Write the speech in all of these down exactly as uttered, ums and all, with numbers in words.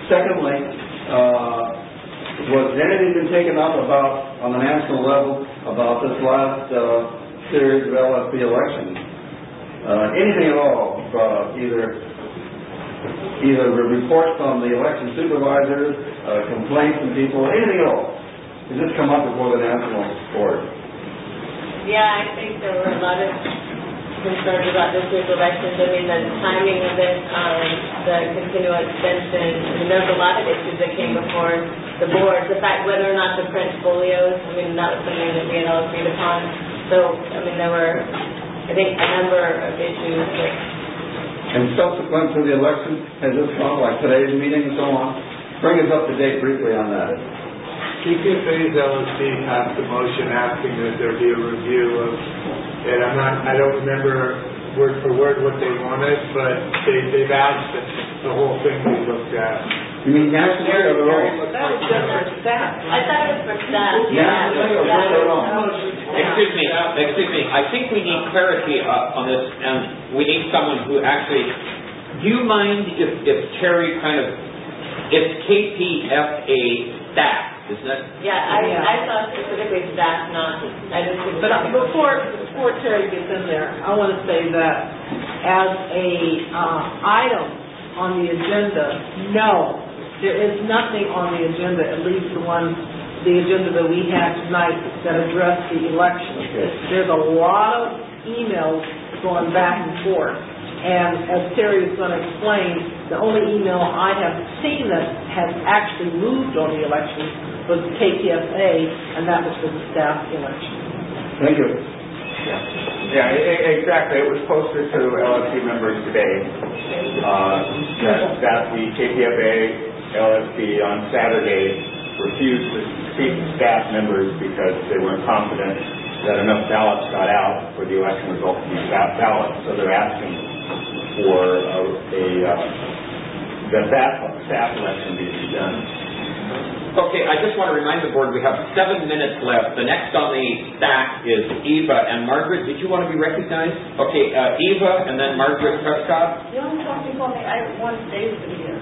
Secondly, uh, was anything been taken up about, on the national level, about this last uh, series of L S P elections? Uh, anything at all, uh, either either reports from the election supervisors, uh, complaints from people, anything at all? Does this come up before the national board? Yeah, I think there were a lot of concerns about this year's elections. I mean, the timing of it, um, the continual extension. I mean, there's a lot of issues that came before the board. The fact whether or not to print folios, I mean, that was something that we had all agreed upon. So, I mean, there were, I think, a number of issues. That, and subsequent to the election, has this come, like today's meeting and so on? Bring us up to date briefly on that. K P F A's L S P passed a motion asking that there be a review of it. I'm not, I don't remember word for word what they wanted, but they, they've asked that the whole thing be looked at. You mean nationally or the own? That was just for staff. I thought it was for staff. Nationally or just their own? Excuse me, excuse me. I think we need clarity uh, on this, and we need someone who actually. Do you mind if, if Terry kind of, it's K P F A staff? Isn't it? Yeah, I, yeah. I thought specifically staff, not. I didn't think. But uh, before before Terry gets in there, I want to say that as a uh, item on the agenda, no, there is nothing on the agenda, at least the one, the agenda that we had tonight that addressed the election. Okay. There's a lot of emails going back and forth. And as Terry is going to explain, the only email I have seen that has actually moved on the election was K P F A, and that was for the staff election. Thank you. Yeah, yeah, exactly. It was posted to L S P members today uh, that, that the K P F A L S P on Saturday refused to seat staff members because they weren't confident that enough ballots got out for the election result to be staff ballots. So they're asking for a, a uh, that that staff election be done. Okay, I just want to remind the board we have seven minutes left. The next on the stack is Eva and Margaret. Did you want to be recognized? Okay, uh, Eva and then Margaret Prescott. You don't talk before me. I want David to be here.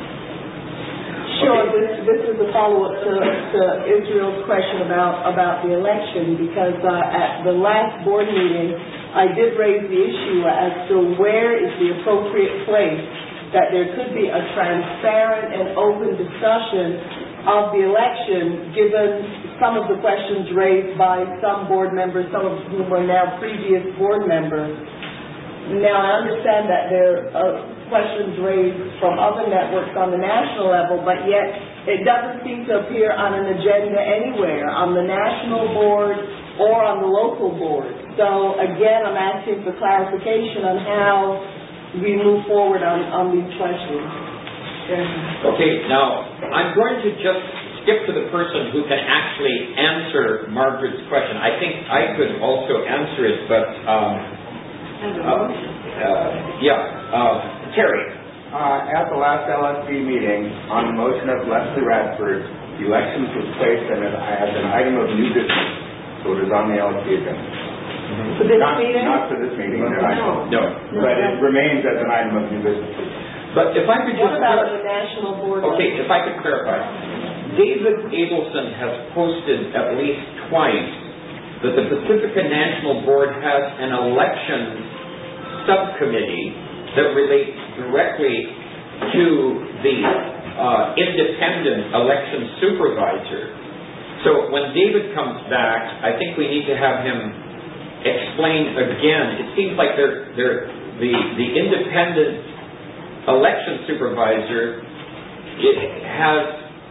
Sure, this, this is a follow-up to, to Israel's question about, about the election, because uh, at the last board meeting, I did raise the issue as to where is the appropriate place that there could be a transparent and open discussion of the election, given some of the questions raised by some board members, some of whom are now previous board members. Now, I understand that there are questions raised from other networks on the national level, but yet it doesn't seem to appear on an agenda anywhere, on the national board or on the local board. So, again, I'm asking for clarification on how we move forward on, on these questions. Okay, now I'm going to just skip to the person who can actually answer Margaret's question. I think I could also answer it, but um, uh, uh, yeah, uh, Terry. Uh, at the last L S P meeting, on the motion of Leslie Radford, the elections was placed as an item of new business, so it is on the L S P agenda. Mm-hmm. For this not, meeting? Not for this meeting, no. No. no. But it remains as an item of new business. But if I could just... What about the national board? Okay, if I could clarify. David Abelson has posted at least twice that the Pacifica National Board has an election subcommittee that relates directly to the uh, independent election supervisor. So when David comes back, I think we need to have him explain again. It seems like they're, they're, the, the independent election supervisor, it has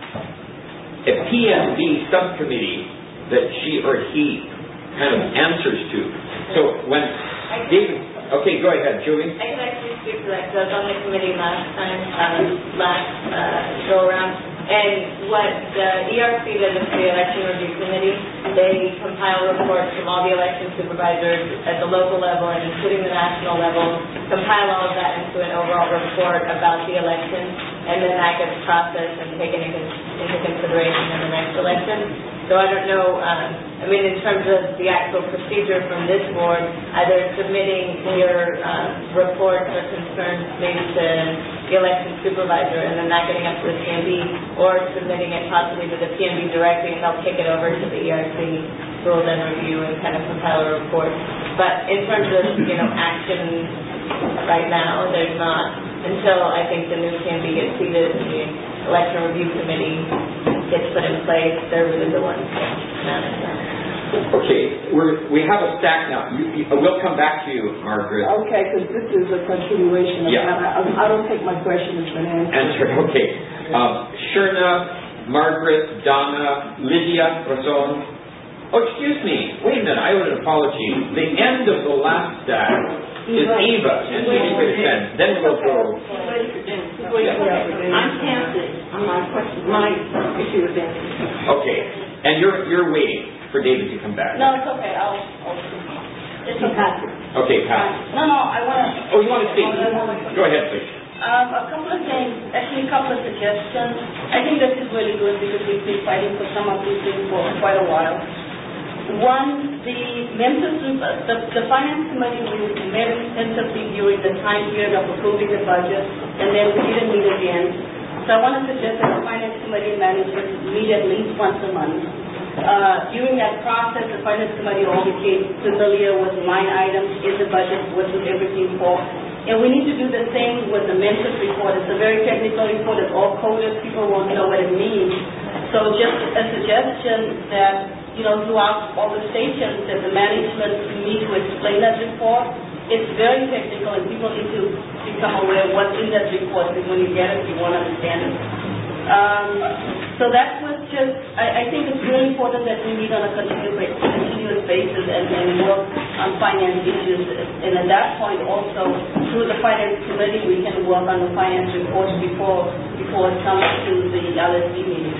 a P N B subcommittee that she or he kind of answers to. So when David, okay, go ahead, Julie. I can actually speak to that because I was on the committee last time, uh, last uh, go around. And what the E R C does is the Election Review Committee. They compile reports from all the election supervisors at the local level and including the national level, compile all of that into an overall report about the election, and then that gets processed and taken into consideration in the next election. So I don't know, um, I mean, in terms of the actual procedure from this board, either submitting your uh, reports or concerns maybe to the election supervisor and then that getting up to the P M B, or submitting it possibly to the P M B directly and they'll kick it over to the E R C rules and review and kind of compile a report. But in terms of, you know, action right now, there's not, until I think the new P M B gets seated and the election review committee gets put in place, they're really the ones to manage that. Okay, we're, we have a stack now. You, you, we'll come back to you, Margaret. Okay, because this is a continuation of Yeah. that. I, I don't think my question has been answered. Answered, okay. Um, Sherna, Margaret, Donna, Lydia, Razon. Oh, excuse me. Wait a minute, I owe an apology. The end of the last stack is Eva, and she didn't get a chance. Then we'll go. I'm canceling on my question, my issue with that. Okay, and you're you're waiting for David to come back. No, it's okay, I'll, I'll, it's okay. Okay, Pat. No, no, I want to. Oh, you want to speak? Go ahead, please. Um, a couple of things, actually a couple of suggestions. I think this is really good because we've been fighting for some of these things for quite a while. One, the members, the, the finance committee was very intensively during the time period of approving the budget, and then we didn't meet again. So I want to suggest that the finance committee and management meet at least once a month. Uh, during that process, the finance committee all became familiar with line items in the budget, what was everything for. And we need to do the same with the mentors report. It's a very technical report. It's all coded. People won't know what it means. So just a suggestion that, you know, throughout all the stations that the management need to explain that report. It's very technical and people need to become aware of what's in that report, because when you get it, you won't understand it. Um, so that was just, I, I think it's really important that we meet on a continuous, continuous basis and, and work on finance issues. And at that point also, through the finance committee, we can work on the finance reports before, before it comes to the L S D meeting.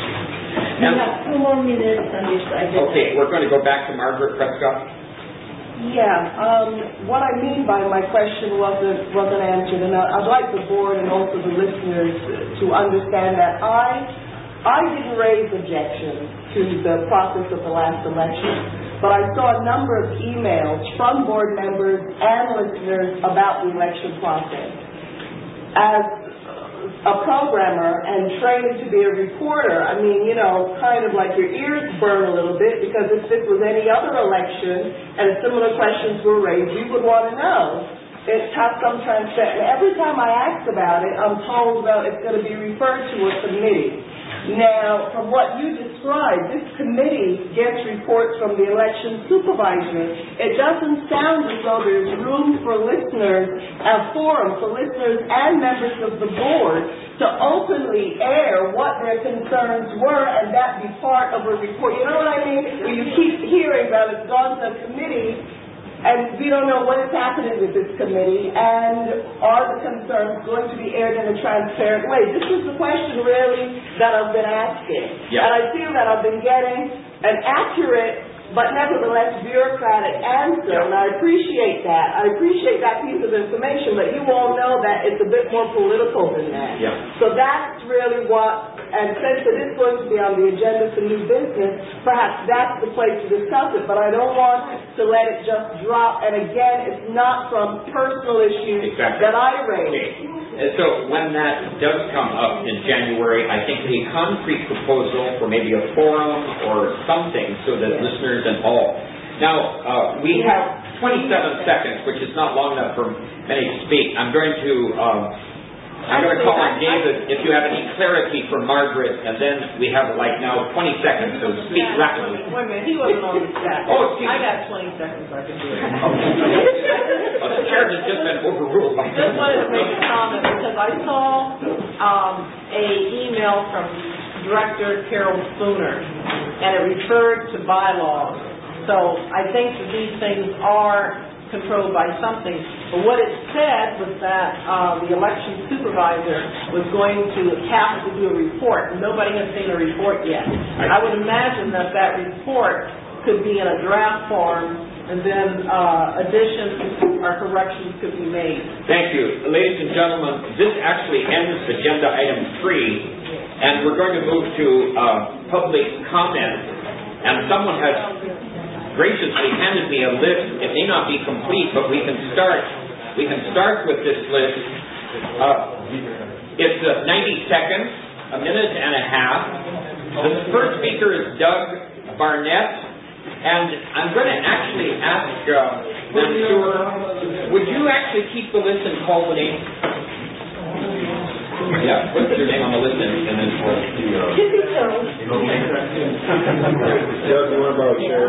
We have two more minutes on this. I guess. Okay, we're going to go back to Margaret Prescott. Yeah, um, what I mean by my question wasn't, wasn't answered, and I- I'd like the board and also the listeners to understand that I, I didn't raise objections to the process of the last election, but I saw a number of emails from board members and listeners about the election process. As a programmer and trained to be a reporter, I mean, you know, kind of like your ears burn a little bit, because if this was any other election and similar questions were raised, you would want to know. It has some transparency. Every time I ask about it, I'm told, well, it's going to be referred to a committee. Now, from what you described, this committee gets reports from the election supervisor. It doesn't sound as though there's room for listeners, a forum for listeners and members of the board to openly air what their concerns were and that be part of a report. You know what I mean? Where you keep hearing about it's gone to a committee, and we don't know what is happening with this committee, and are the concerns going to be aired in a transparent way? This is the question, really, that I've been asking. Yeah. And I feel that I've been getting an accurate but nevertheless bureaucratic answer, Yeah. and I appreciate that. I appreciate that piece of information, but you all know that it's a bit more political than that. Yeah. So that's really what, and since it is going to be on the agenda for new business, perhaps that's the place to discuss it, but I don't want to let it just drop, and again, it's not from personal issues Exactly. that I raise. Okay. And so when that does come up in January, I think a concrete proposal for maybe a forum or something so that Yes. listeners and all. Now, uh, we have twenty-seven seconds, which is not long enough for many to speak. I'm going to um, I'm going to call on David if you have any clarity for Margaret, and then we have like now twenty seconds, so speak rapidly. Wait a minute, he wasn't on the chat. Oh, excuse I me. got twenty seconds I can do it. Well, the chair has just been overruled by Just wanted to make a comment because I saw um, a email from Director Carol Spooner, and it referred to bylaws. So I think that these things are controlled by something. But what it said was that uh, the election supervisor was going to have to do a report. Nobody has seen a report yet. I would imagine that that report could be in a draft form, and then uh, additions or corrections could be made. Thank you. Ladies and gentlemen, this actually ends agenda item three, and we're going to move to uh, public comment. And someone has graciously handed me a list. It may not be complete, but we can start. We can start with this list. Uh, it's uh, ninety seconds, a minute and a half. The first speaker is Doug Barnett, and I'm going to actually ask uh, Mansour, would you actually keep the list and call the name? Yeah, put your name on the list and, and then call the Doug, you want to borrow a chair?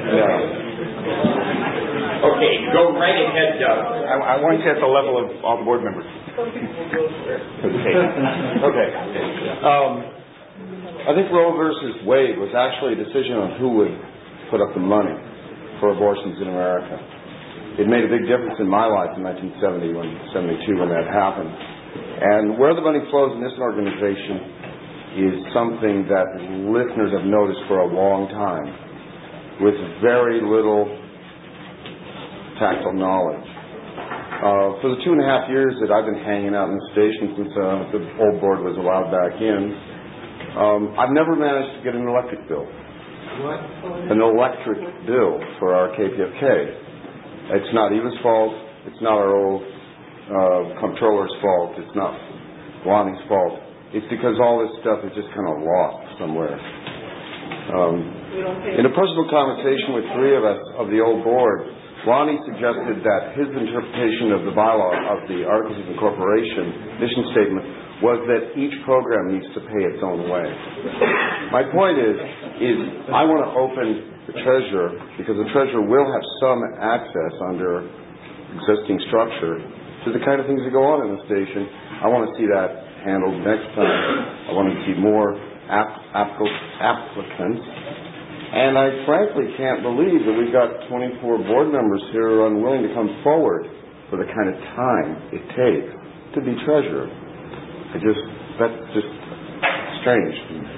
Yeah. Okay, go right ahead, Doug. I, I want you at the level of all the board members. Okay. Okay. Um, I think Roe versus Wade was actually a decision on who would put up the money for abortions in America. It made a big difference in my life in nineteen seventy, when seventy-two, when that happened. And where the money flows in this organization is something that listeners have noticed for a long time, with very little tactile knowledge. Uh, for the two and a half years that I've been hanging out in the station since uh, the old board was allowed back in, um, I've never managed to get an electric bill. What? An electric bill for our K P F K. It's not Eva's fault. It's not our old uh, comptroller's fault. It's not Lonnie's fault. It's because all this stuff is just kind of lost somewhere. Um, in a personal conversation with three of us of the old board, Lonnie suggested that his interpretation of the bylaw of the Articles of Incorporation mission statement was that each program needs to pay its own way. My point is, is I want to open the treasurer, because the treasurer will have some access under existing structure to the kind of things that go on in the station. I want to see that handled next time. I want to see more app- app- applicants. And I frankly can't believe that we've got twenty-four board members here who are unwilling to come forward for the kind of time it takes to be treasurer. I just, that's just strange.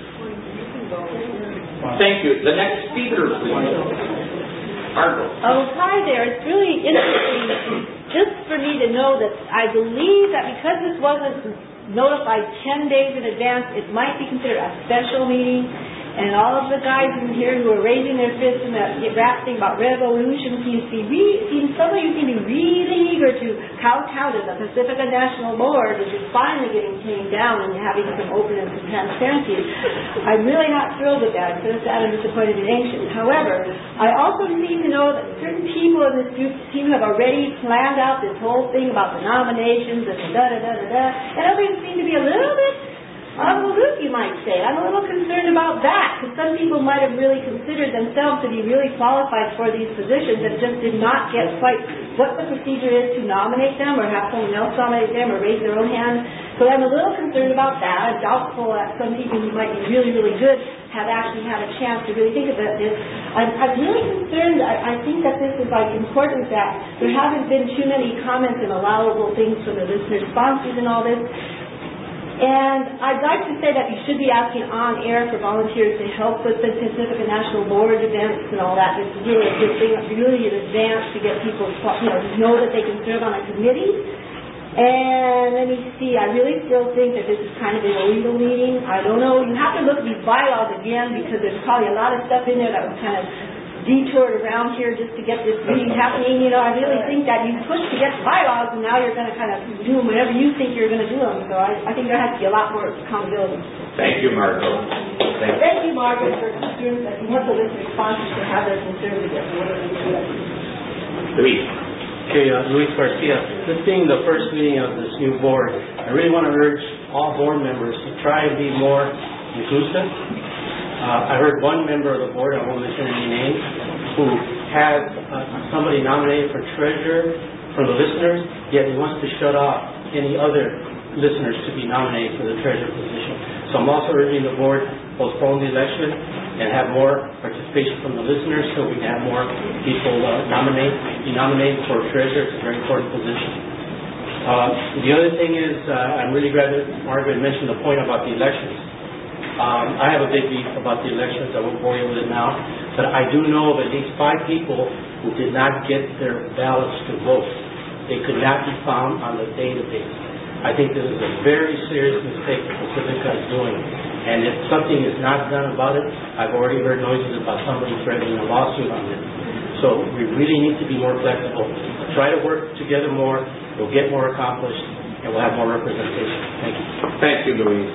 Thank you. The next speaker, please. Margot. Oh, hi there. It's really interesting just for me to know that I believe that because this wasn't notified ten days in advance, it might be considered a special meeting. And all of the guys in here who are raising their fists in that rap thing about revolution seems to be, re- seems, some of you seem to be really eager to kowtow to the Pacifica National Board, which is finally getting tamed down and having some openness and transparency. I'm really not thrilled with that. I'm so sad and disappointed and anxious. However, I also need to know that certain people in this group seem to have already planned out this whole thing about the nominations and the da-da-da-da-da, and others seem to be a little bit on the loop, you might say. I'm a little concerned about that, because some people might have really considered themselves to be really qualified for these positions and just did not get quite what the procedure is to nominate them or have someone else nominate them or raise their own hand. So I'm a little concerned about that. I'm doubtful that some people who might be really, really good have actually had a chance to really think about this. I'm, I'm really concerned. I, I think that this is like important that there haven't been too many comments and allowable things from the listener sponsors and all this. And I'd like to say that you should be asking on air for volunteers to help with the Pacifica National Board events and all that. It's really a good thing, really in advance to get people, you know, to know that they can serve on a committee. And let me see, I really still think that this is kind of an illegal meeting. I don't know. You have to look at these bylaws again, because there's probably a lot of stuff in there that was kind of detoured around here just to get this meeting happening. You know, I really think that you pushed to get bylaws, and now you're going to kind of do them whenever you think you're going to do them. So I, I think there has to be a lot more accountability. Thank you, Margot. Thank, Thank you, Margaret, for concerns that you have the listener sponsors to have their concerns against what are we Luis. Okay, uh, Luis Garcia. This being the first meeting of this new board, I really want to urge all board members to try and be more inclusive. Uh, I heard one member of the board, I won't mention any names, who had uh, somebody nominated for treasurer from the listeners, yet he wants to shut off any other listeners to be nominated for the treasurer position. So I'm also urging the board to postpone the election and have more participation from the listeners so we can have more people uh, nominate, be nominated for treasurer. It's a very important position. Uh, the other thing is, uh, I'm really glad that Margaret mentioned the point about the elections. Um, I have a big beef about the elections. I won't bore you with it now. But I do know of at least five people who did not get their ballots to vote. They could not be found on the database. I think this is a very serious mistake that Pacifica is doing. And if something is not done about it, I've already heard noises about somebody threatening a lawsuit on it. So we really need to be more flexible. Try to work together more. We'll get more accomplished, and we'll have more representation. Thank you. Thank you, Luis.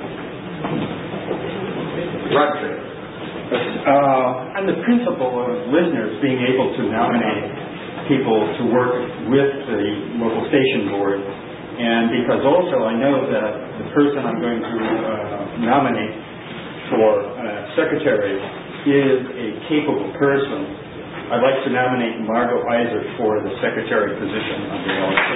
Roger. Uh, on the principle of listeners being able to nominate people to work with the local station board, and because also I know that the person I'm going to uh, nominate for uh, secretary is a capable person, I'd like to nominate Margot Iser for the secretary position of the L S C.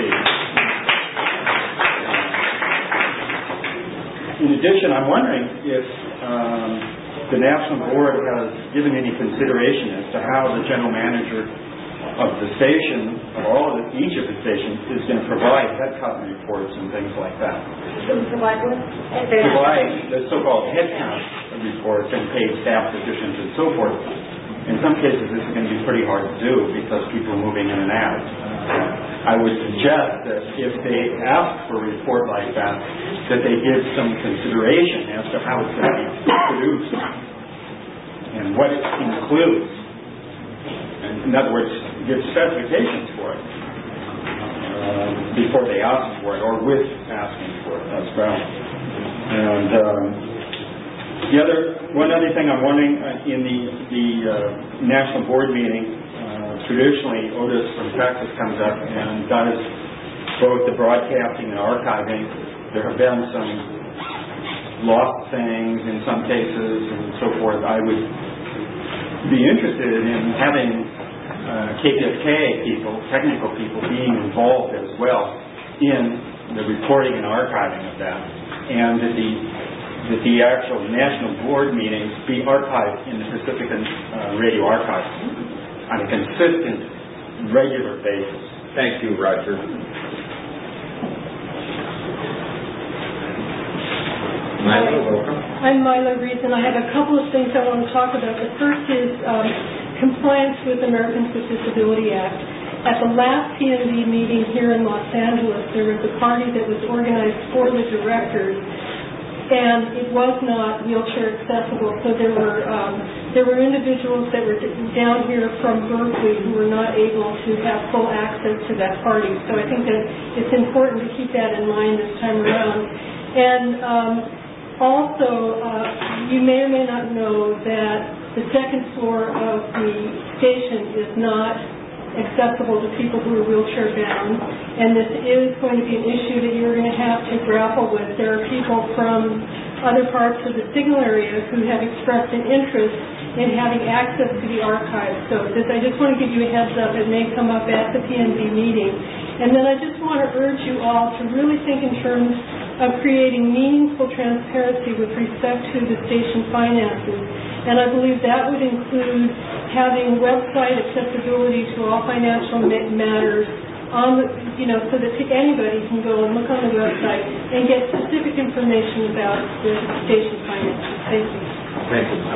In addition, I'm wondering if um, the National Board has given any consideration as to how the general manager of the station, of all of the, each of the stations, is going to provide headcount reports and things like that. Provide what? Provide the so-called headcount reports and paid staff positions and so forth. In some cases, this is going to be pretty hard to do because people are moving in and out. I would suggest that if they ask for a report like that, that they give some consideration as to how it's going to be produced and what it includes. And in other words, give specifications for it uh, before they ask for it, or with asking for it as well. And um, the other, one other thing I'm wondering uh, in the the uh, national board meeting, uh, traditionally Otis from Texas comes up and does both the broadcasting and archiving. There have been some lost things in some cases and so forth. I would be interested in having uh, K P F K people, technical people, being involved as well in the reporting and archiving of that, and that the that the actual national board meetings be archived in the Pacific uh, Radio Archives on a consistent, regular basis. Thank you, Roger. Myla, welcome. I'm Myla Reed, and I have a couple of things I want to talk about. The first is um, compliance with Americans with Disability Act. At the last P N D meeting here in Los Angeles, there was a party that was organized for the directors, and it was not wheelchair accessible. So there were um, there were individuals that were down here from Berkeley who were not able to have full access to that party. So I think that it's important to keep that in mind this time around. And um, also, uh, you may or may not know that the second floor of the station is not accessible to people who are wheelchair bound, and this is going to be an issue that you're going to have to grapple with. There are people from other parts of the signal area who have expressed an interest in having access to the archives. So this, I just want to give you a heads up. It may come up at the P N D meeting. And then I just want to urge you all to really think in terms of creating meaningful transparency with respect to the station finances. And I believe that would include having website accessibility to all financial matters on the, you know, so that anybody can go and look on the website and get specific information about the station finances. Thank you. Thank you.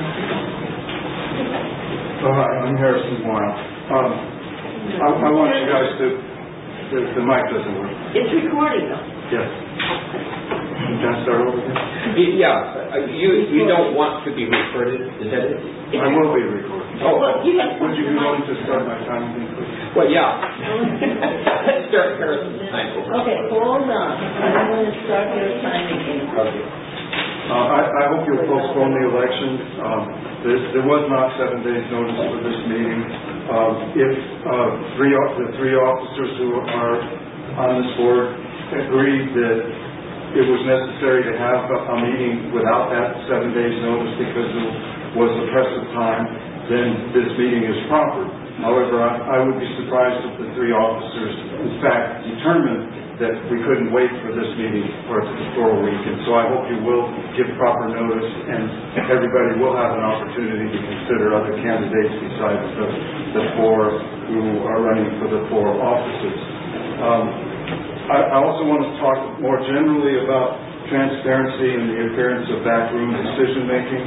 Oh, hi, I'm Harrison Boyle. Um, I, I want you guys to, the, the mic doesn't work. It's recording though. Yes. Can I start over again? Yeah, uh, you you don't want to be recorded, is that it? I will be recorded. Oh, well, you would you be willing to start my time again, please? Well, yeah. Let's start Harrison's time over. Okay, hold on. I'm going to start your time again. Okay. Uh, I, I hope you'll postpone the election. Um, there, there was not seven days notice for this meeting. Um, if uh, three the three officers who are on this board agreed that it was necessary to have a, a meeting without that seven days notice because there was the press of time, then this meeting is proper. However, I, I would be surprised if the three officers, in fact, determined that we couldn't wait for this meeting for, for a week. And so I hope you will give proper notice, and everybody will have an opportunity to consider other candidates besides the, the four who are running for the four offices. Um, I, I also want to talk more generally about transparency and the appearance of backroom decision-making,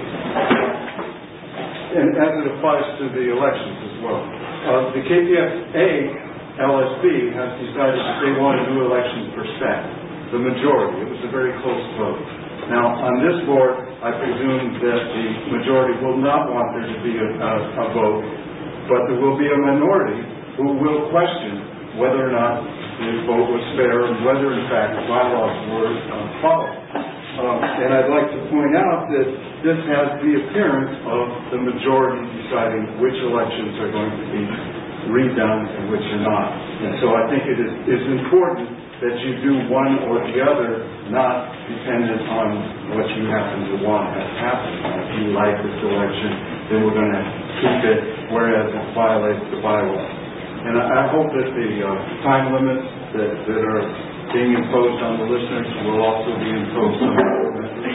and as it applies to the elections as well. Uh, the K P F A L S B has decided that they want a new election per se, the majority. It was a very close vote. Now, on this board, I presume that the majority will not want there to be a, a, a vote, but there will be a minority who will question whether or not the vote was fair and whether, in fact, the bylaws were uh, followed. Um, and I'd like to point out that this has the appearance of the majority deciding which elections are going to be redone and which are not. And so I think it is, is important that you do one or the other, not dependent on what you happen to want has happened. If you like this election, then we're going to keep it, whereas it violates the bylaws. And I, I hope that the uh, time limits that, that are being imposed on the listeners will also be imposed on the board members.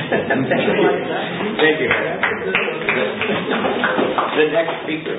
Thank you. The next speaker.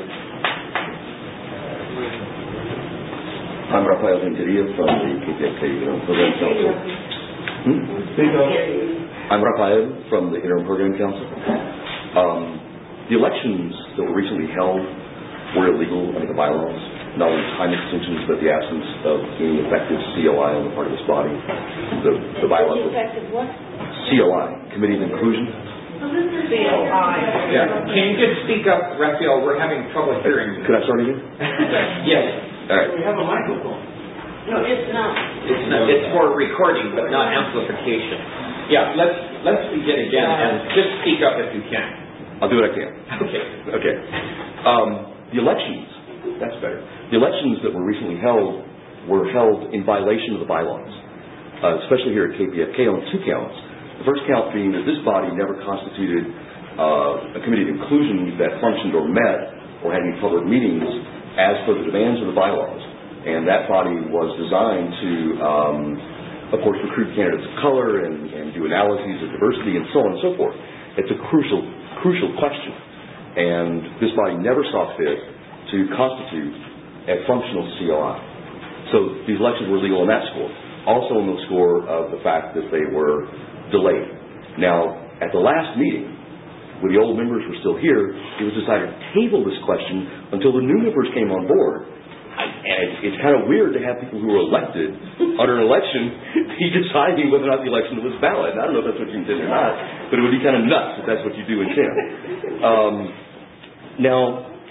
I'm Rafael Renteria from the K P F K Interim Program Council. Hmm? I'm Rafael from the Interim Program Council. Um, the elections that were recently held were illegal under the bylaws, not only time extensions, but the absence of any effective C O I on the part of this body. The, the bylaws were Effective what? C O I, Committee of Inclusion. C O I. Yeah. Can you just speak up, Raphael? We're having trouble hearing you. Could I start again? Yes. All right. We have a microphone. No, it's not. It's not, it's for recording, but not amplification. Yeah, let's let's begin again and just speak up if you can. I'll do what I can. Okay. Okay. Um, the elections, that's better. The elections that were recently held were held in violation of the bylaws, uh, especially here at K P F K on two counts. The first count being that this body never constituted uh, a committee of inclusion that functioned or met or had any public meetings as per the demands of the bylaws. And that body was designed to, um, of course, recruit candidates of color and, and do analyses of diversity and so on and so forth. It's a crucial, crucial question. And this body never saw fit to constitute a functional C O I. So these elections were legal on that score. Also on the score of the fact that they were delayed. Now, at the last meeting, when the old members were still here, it was decided to table this question until the new members came on board. I, and it's, it's kind of weird to have people who were elected under an election be deciding whether or not the election was valid. I don't know if that's what you intend or not, but it would be kind of nuts if that's what you do intend. Um, now,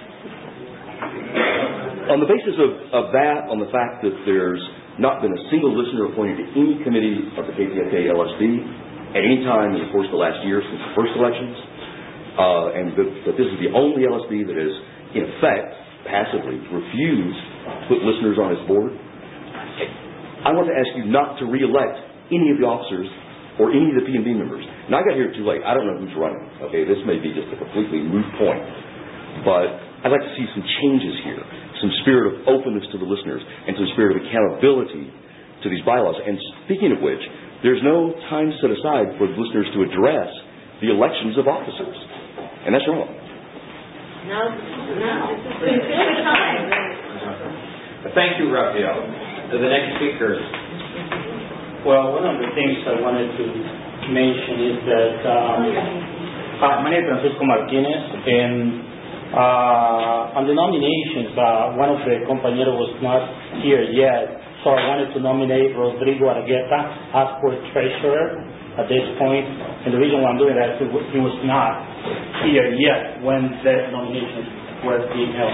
on the basis of, of that, on the fact that there's not been a single listener appointed to any committee of the K P F K L S B at any time in the course of the last year since the first elections, Uh, and that, that this is the only L S B that has, in effect, passively refused to put listeners on its board. I want to ask you not to re-elect any of the officers or any of the P and B members. Now, I got here too late. I don't know who's running. Okay, this may be just a completely moot point. But I'd like to see some changes here, some spirit of openness to the listeners, and some spirit of accountability to these bylaws. And speaking of which, there's no time set aside for the listeners to address the elections of officers. And that's wrong. No, no, this is good time. Thank you, Raphael. The next speaker. Well, one of the things I wanted to mention is that um, uh, my name is Francisco Martinez, and uh, on the nominations, uh, one of the compañeros was not here yet, so I wanted to nominate Rodrigo Argueta as for treasurer at this point. And the reason why I'm doing that is he was not here yet when the nominations were being held.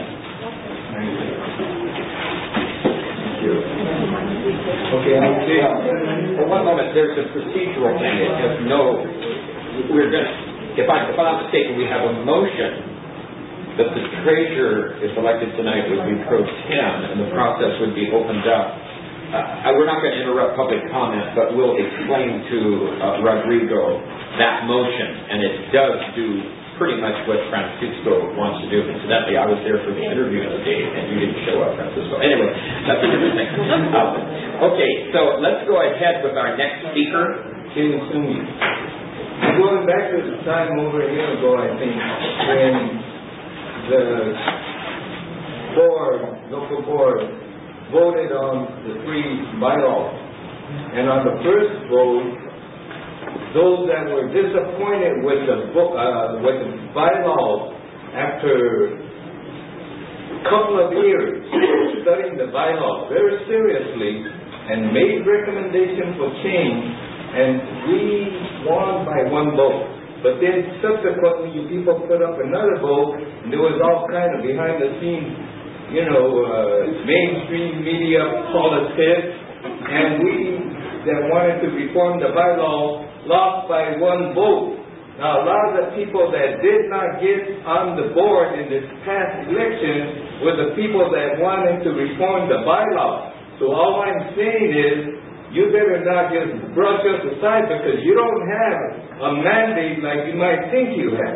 Okay, okay. For one moment, there's a procedural thing. It has no, we're going to, if, I, if I'm not mistaken, we have a motion that the treasurer, if elected tonight, would be pro tem, and the process would be opened up. Uh, we're not going to interrupt public comment, but we'll explain to uh, Rodrigo that motion, and it does do pretty much what Francisco wants to do. Incidentally, I was there for the interview today, and you didn't show up, Francisco. Anyway, that's a different thing. Um, okay, so let's go ahead with our next speaker, Kim Sumi. Going back to the time over a year ago, I think, when the board, local board, voted on the three bylaws. And on the first vote, those that were disappointed with the uh, with the bylaws after a couple of years studying the bylaws very seriously and made recommendations for change, and we won by one vote. But then subsequently, you people put up another vote, and there was all kind of behind the scenes, you know, uh, mainstream media politics, and we that wanted to reform the bylaw lost by one vote. Now, a lot of the people that did not get on the board in this past election were the people that wanted to reform the bylaw. So all I'm saying is, you better not just brush us aside because you don't have a mandate like you might think you have.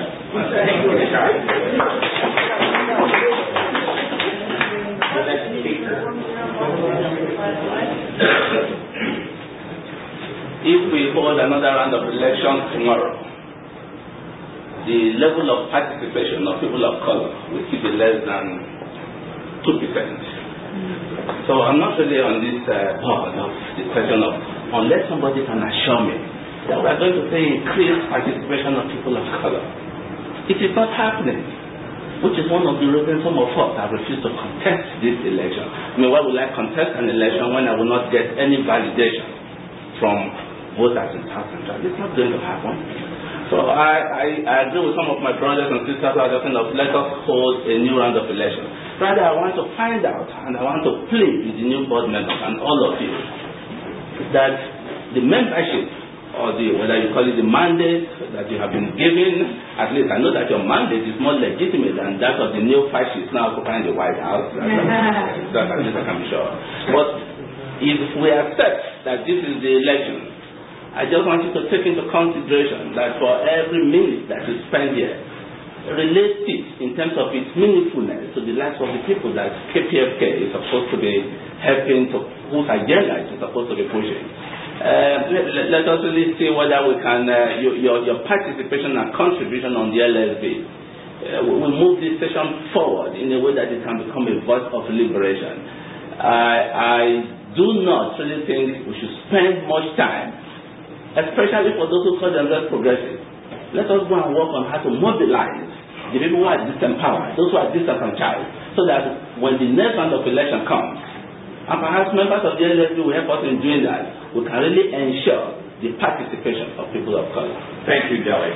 If we hold another round of elections tomorrow, the level of participation of people of color will still be less than two percent. So I'm not really on this uh, board of the question of, unless somebody can assure me that we are going to see increased participation of people of color. It is not happening, which is one of the reasons some of us have refused to contest this election. I mean, why would I contest an election when I will not get any validation from voters in South Central? It's not going to happen. So I, I, I agree with some of my brothers and sisters who are just saying, let us hold a new round of elections. Rather, I want to find out and I want to plead with the new board members and all of you that the membership or the, whether you call it the mandate that you have been given, at least I know that your mandate is more legitimate than that of the new fascists now occupying the White House. That at least I can be sure. But if we accept that this is the election, I just want you to take into consideration that for every minute that you spend here, relate it in terms of its meaningfulness to the lives of the people that K P F K is supposed to be helping, to, whose agenda it is supposed to be pushing. Uh, let, let us really see whether we can, uh, your, your, your participation and contribution on the L S B uh, will move this session forward in a way that it can become a voice of liberation. I, I do not really think we should spend much time, especially for those who call themselves progressive. Let us go and work on how to mobilize the people who are disempowered, those who are disenfranchised, so that when the next round of election comes, and perhaps members of the L S B will help us in doing that, we can really ensure the participation of people of color. Thank you, Delhi.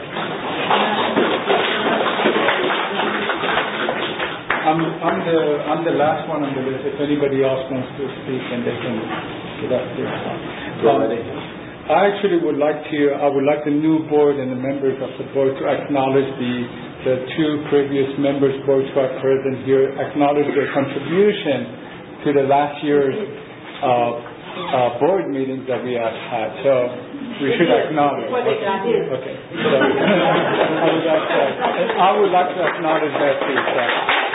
I'm, I'm the I'm the last one on the list. If anybody else wants to speak, and they can get up there. Um, I actually would like to, I would like the new board and the members of the board to acknowledge the, the two previous members, both who are present here, acknowledge their contribution to the last year's uh, uh, board meetings that we have had. So we should acknowledge. Okay. Okay. So, I, would like to, I would like to acknowledge that too. So,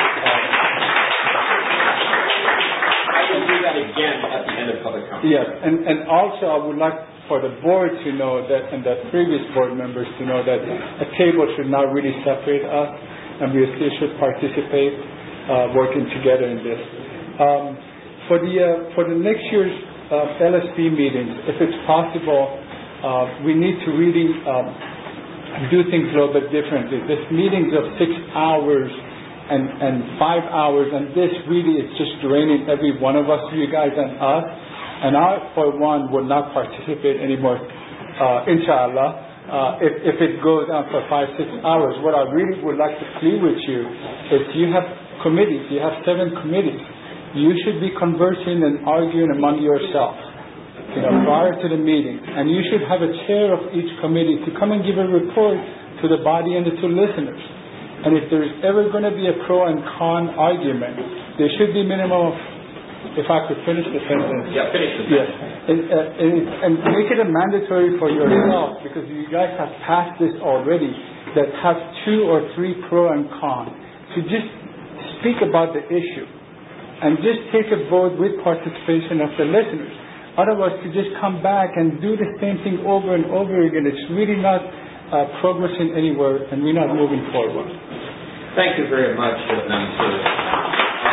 I will do that again at the end of public comment. Yes, and, and also I would like for the board to know that, and the previous board members to know that a table should not really separate us, and we still should participate, uh, working together in this. Um, for the uh, for the next year's uh, L S B meetings, if it's possible, uh, we need to really um, do things a little bit differently. This meetings of six hours and and five hours, and this really is just draining every one of us, you guys and us. And I, for one, would not participate anymore, uh, inshallah, uh, if, if it goes on for five, six hours. What I really would like to plead with you is you have committees, you have seven committees. You should be conversing and arguing among yourself, you know, prior to the meeting. And you should have a chair of each committee to come and give a report to the body and the two listeners. And if there is ever going to be a pro and con argument, there should be minimum of, if I could finish the sentence. Yeah, finish the yes. sentence. And, uh, and, and make it a mandatory for yourself, because you guys have passed this already, that have two or three pro and con, to just speak about the issue and just take a vote with participation of the listeners. Otherwise, to just come back and do the same thing over and over again, it's really not uh, progressing anywhere, and we're not moving forward. Thank you very much, Minister.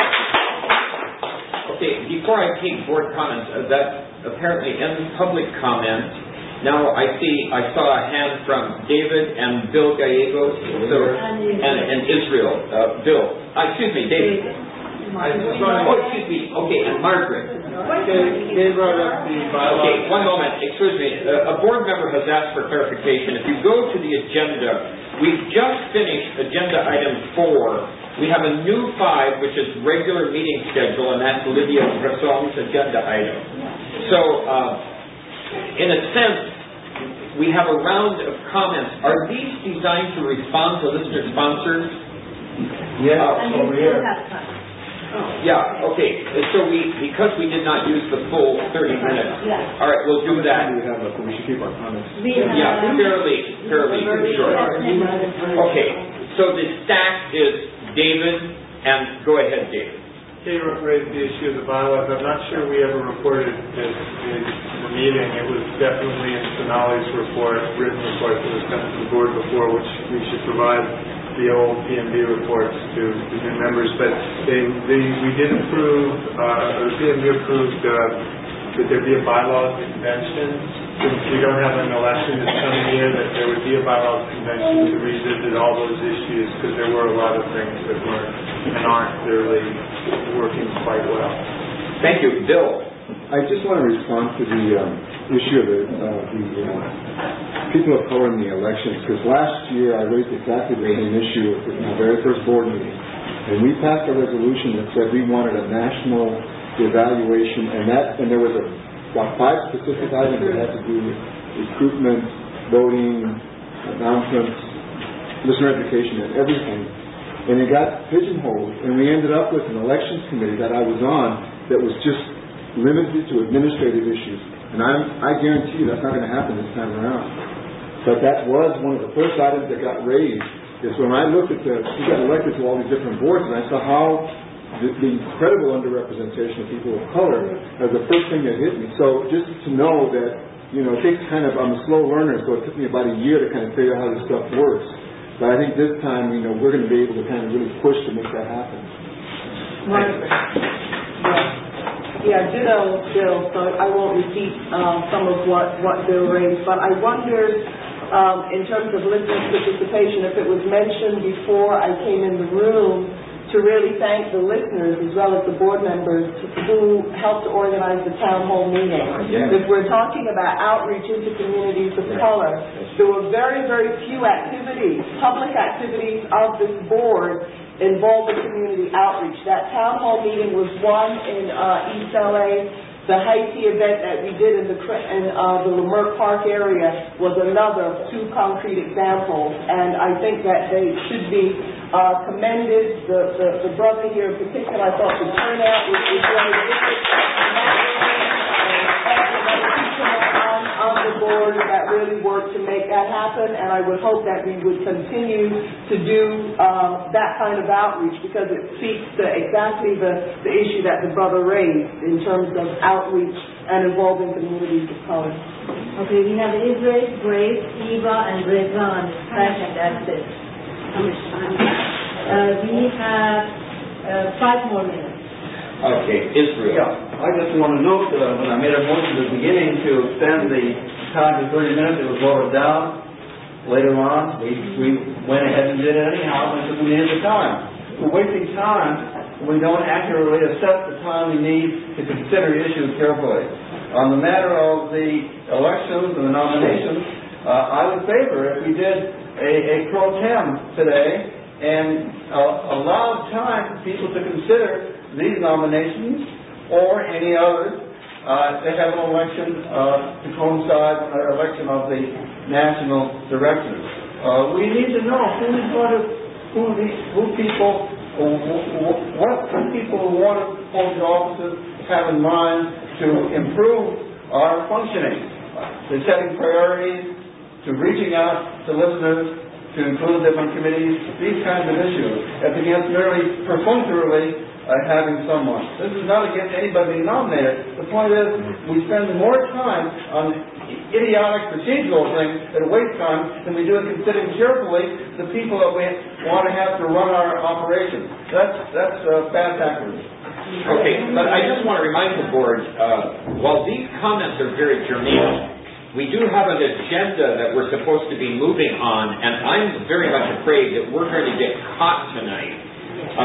Okay, before I take board comments, uh, that apparently ends public comment. Now I see, I saw a hand from David and Bill Gallegos, so, and, and Israel. Uh, Bill, uh, excuse me, David. I just wanted- Oh, excuse me, okay, and Margaret. They, they brought up the bylaw. Okay, one moment, excuse me. Uh, A board member has asked for clarification. If you go to the agenda, we've just finished agenda item four. We have a new five, which is regular meeting schedule, and that's Lydia Brasson's agenda item. So, uh, in a sense, we have a round of comments. Are these designed to respond to listener sponsors? Yes, Uh, over here. Yeah, okay, so we, because we did not use the full thirty minutes, all right, we'll do that. We have, uh, we should keep our comments. Yeah, fairly, fairly short. Okay, so the stack is David, and go ahead, David. They raised the issue of the bylaws. I'm not sure we ever reported this in the meeting. It was definitely in Sonali's report, written report that was sent to the board before, which we should provide the old P M B reports to the new members. But they, they we did approve, uh, or the P M B approved uh, that there be a bylaws convention. Since we don't have an election this coming year, that there would be a bylaws convention to revisit all those issues, because there were a lot of things that weren't and aren't clearly working quite well. Thank you. Bill? I just want to respond to the um, issue of the, uh, the uh, people of color in the elections, because last year I raised exactly the same issue at my very first board meeting, and we passed a resolution that said we wanted a national evaluation, and that, and there was a about five specific items that had to do with recruitment, voting, announcements, listener education, and everything. And it got pigeonholed, and we ended up with an elections committee that I was on that was just limited to administrative issues. And I'm, I guarantee you that's not going to happen this time around. But that was one of the first items that got raised, is when I looked at the, we got elected to all these different boards, and I saw how The, the incredible underrepresentation of people of color as the first thing that hit me. So just to know that, you know, it takes kind of, I'm a slow learner, so it took me about a year to kind of figure out how this stuff works. But I think this time, you know, we're going to be able to kind of really push to make that happen. Margaret. Yeah, ditto, Bill, so I won't repeat um, some of what, what Bill raised, but I wondered, um, in terms of listener participation, if it was mentioned before I came in the room, to really thank the listeners as well as the board members who helped to organize the town hall meeting. Yeah. If we're talking about outreach into communities of color, there were very, very few activities, public activities of this board involving community outreach. That town hall meeting was one in uh, East L A. The Haiti event that we did in the in uh, the Leimert Park area was another of two concrete examples, and I think that they should be uh, commended. The, the the brother here in particular, I thought the turnout was, was very good. On the board that really worked to make that happen, and I would hope that we would continue to do um, that kind of outreach, because it speaks to exactly the, the issue that the brother raised in terms of outreach and involving communities of color. Okay, we have Israel, Grace, Eva, and Reza on this track, and that's it. Uh, we have uh, five more minutes. Okay, Israel. Yeah, I just want to note uh, when I made a motion at the beginning to extend the time to thirty minutes, it was voted down. Later on, we, we went ahead and did it anyhow, and took the end of time. We're wasting time when we don't accurately assess the time we need to consider issues carefully. On the matter of the elections and the nominations, uh, I would favor if we did a, a pro tem today and uh, allow time for people to consider these nominations or any others uh, to have an election uh, to coincide with the election of the national directors. Uh, we need to know who is going to, who the who people, what the people who want to hold the offices have in mind to improve our functioning, to setting priorities, to reaching out to listeners, to include them in committees, these kinds of issues, as against merely perfunctorily Uh, having someone. This is not against anybody being nominated. The point is, we spend more time on idiotic procedural things that waste time than we do in considering carefully the people that we want to have to run our operations. That's that's uh, bad backwards. Okay, but I just want to remind the board, uh, while these comments are very germane, we do have an agenda that we're supposed to be moving on, and I'm very much afraid that we're going to get caught tonight. Uh,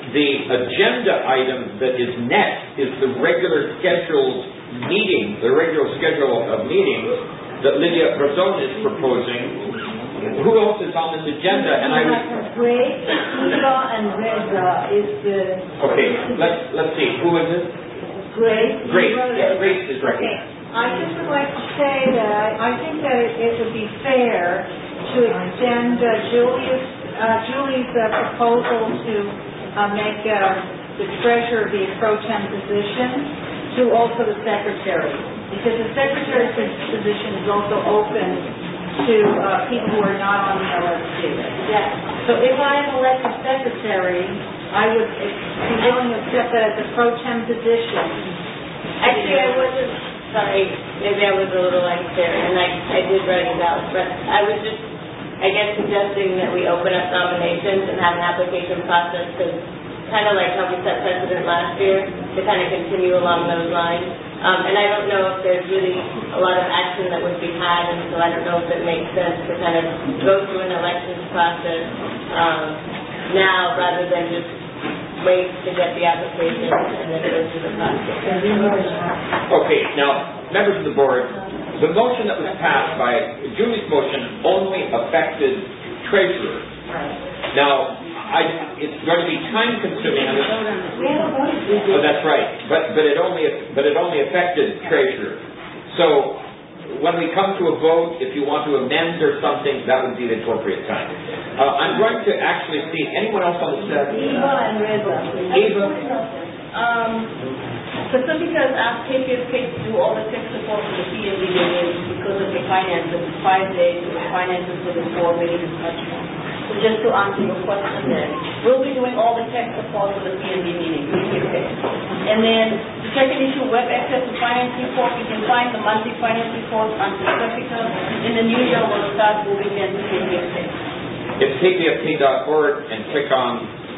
the agenda item that is next is the regular scheduled meeting, the regular schedule of meetings that Lydia Brazon is proposing. Who else is on this agenda? And I would... Grace, Eva, and Reza is the... Okay, let's, let's see. Who is it? Grace. Grace, yeah, Grace is right. Okay. I just would like to say that I think that it, it would be fair to extend uh, Julius, uh, Julie's uh, proposal to uh, make uh, the treasurer be a pro tem position to also the secretary, because the secretary's position is also open to uh, people who are not on the L S C. Yeah. So if I am elected secretary, I would be willing to accept that as a pro tem position. Actually, I wasn't, sorry, maybe I was a little unclear, and I, I did write it out, but I was just, I guess, suggesting that we open up nominations and have an application process, because kind of like how we set precedent last year, to kind of continue along those lines. Um, and I don't know if there's really a lot of action that would be had, and so I don't know if it makes sense to kind of go through an elections process um, now rather than just wait to get the application and then go through the process. Okay, now, members of the board, the motion that was passed by, Julie's motion only affected treasurer. Now, I, it's going to be time consuming. Oh, that's right. But but it only but it only affected treasurer. So when we come to a vote, if you want to amend or something, that would be the appropriate time. Uh, I'm going to actually see anyone else on the set. Eva and Reza. Eva. Um, specifically, I've asked K P F K to do all the tech support for the P and D meetings because of the finances, five days, the finances for the four meetings and such. So just to answer your question then, we'll be doing all the tech support for the P and D meeting, K P F K. And then the second issue, web access to finance report, you can find the monthly finance report on Pacifica. In the new year, we'll start moving into K P F K. It's K P F K dot org and click on...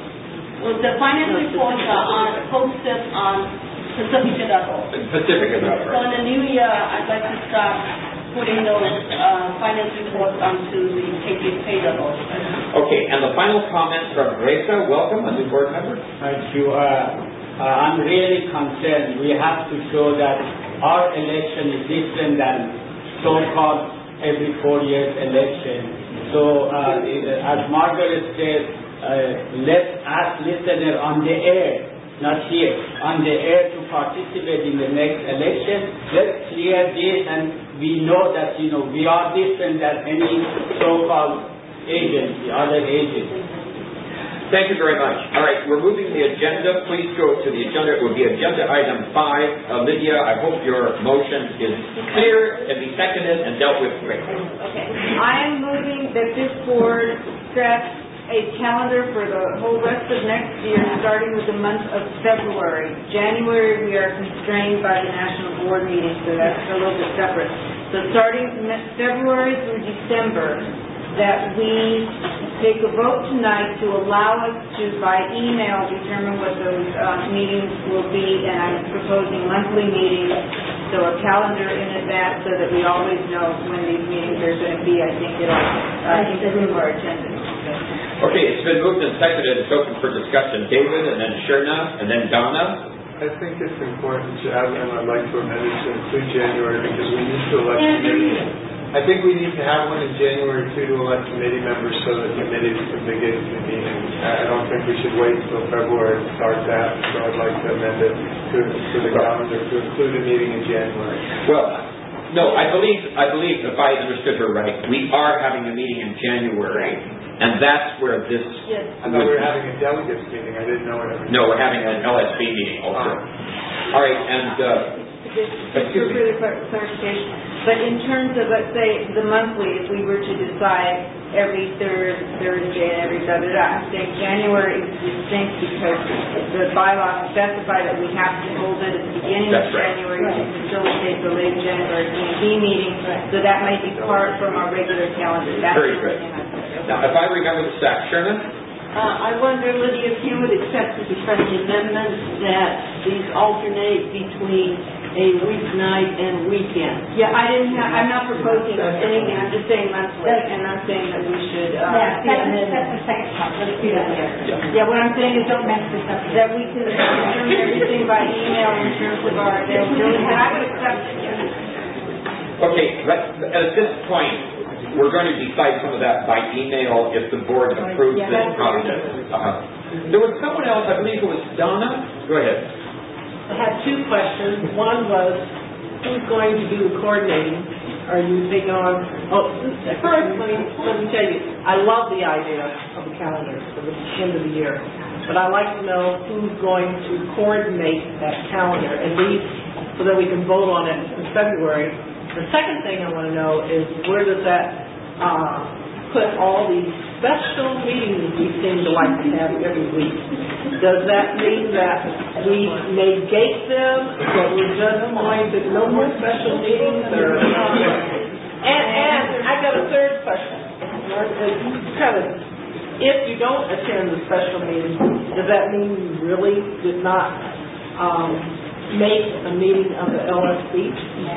Well, the finance reports are on, posted on Pacifica dot org. Pacifica dot org. So in the new year, I'd like to start putting those uh, finance reports onto the K P F K dot org. Okay, and the final comment from Reza. Welcome, a new board member. Thank you. Uh, uh, I'm really concerned. We have to show that our election is different than so-called every four years election. So, uh, as Margaret said, uh, let us listener on the air, not here, on the air to participate in the next election. Let's clear this, and we know that, you know, we are different than any so-called agency, other agency. Thank you very much. All right, we're moving the agenda. Please go to the agenda. It will be agenda item five. Uh, Lydia, I hope your motion is clear, can be seconded, and dealt with quickly. Okay. I am moving that this board draft a calendar for the whole rest of next year, starting with the month of February. January, we are constrained by the national board meeting, so that's a little bit separate. So starting February through December, that we take a vote tonight to allow us to, by email, determine what those uh, meetings will be, and I'm proposing monthly meetings, so a calendar in advance so that we always know when these meetings are going to be. I think it'll uh, improve our attendance. Okay, it's been moved and seconded. It's open for discussion. David, and then Sherna, and then Donna. I think it's important to have, and I'd like to amend it to include January, because we need to elect committee. I think we need to have one in January too to elect committee members so that committees can begin the meeting. I don't think we should wait until February to start that, so I'd like to amend it to, to the calendar to include a meeting in January. Well, no, I believe, I believe, if I understood her right, we are having a meeting in January, and that's where this... Yes. I thought we were having a delegates meeting. I didn't know it. No, we're having an L S B meeting also. Oh. All right, and... Uh, Just for further clarification, but in terms of, let's say, the monthly, if we were to decide every third Thursday and every da da da, I'm saying January is distinct because the bylaws specify that we have to hold it at the beginning That's of right. January to facilitate the late January P and D meeting, so that might be part from our regular calendar. That's Very good. Now, if I remember the stack, Sherman? Uh, I wonder, Lydia, if you would accept as a friendly amendment that these alternate between a weeknight and weekend. Yeah, I didn't have, I'm not proposing anything, I'm just saying monthly, and I'm saying that we should, uh. Yeah, see that's, it. that's the second part, let's do that there. Yeah, what I'm saying is don't mess this up, that we can confirm everything by email in terms of our availability, and I would accept it, yeah. Okay, let's, at this point, we're going to decide some of that by email if the board approves Yeah, this that's process. Uh-huh. There was someone else, I believe it was Donna. Go ahead. I had two questions. One was, who's going to do the coordinating? Are you taking on, oh, first, let me, let me tell you, I love the idea of the calendar for the end of the year, but I like to know who's going to coordinate that calendar, at least so that we can vote on it in February. The second thing I want to know is where does that uh, put all these special meetings we seem to like to have every week? Does that mean that we negate them, that we're just going to, no more special meetings, or? And, and I got a third question. Kind of, if you don't attend the special meeting, does that mean you really did not um, make a meeting of the L S C?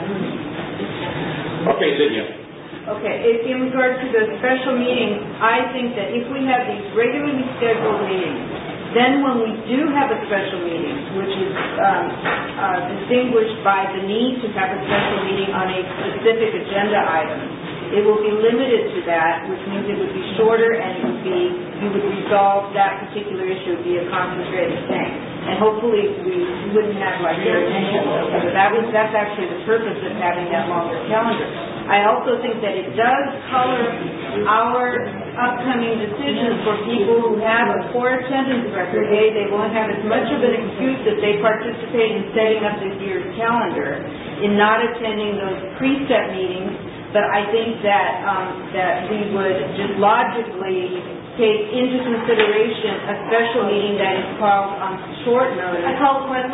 Okay, Lydia. Okay, in- in regard to the special meetings, I think that if we have these regularly scheduled meetings, then when we do have a special meeting, which is um, uh, distinguished by the need to have a special meeting on a specific agenda item, it will be limited to that, which means it would be shorter and it would be, you would resolve that particular issue via concentrated thing. And hopefully we wouldn't have like irritation. So that was, that's actually the purpose of having that longer calendar. I also think that it does color our upcoming decisions for people who have a poor attendance record. A, they won't have as much of an excuse if they participate in setting up this year's calendar in not attending those preset meetings. But I think that um, that we would just logically take into consideration a special meeting that is called on short notice. I call the question.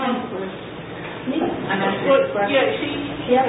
I'm asking Well, a question. yeah, she, Yeah.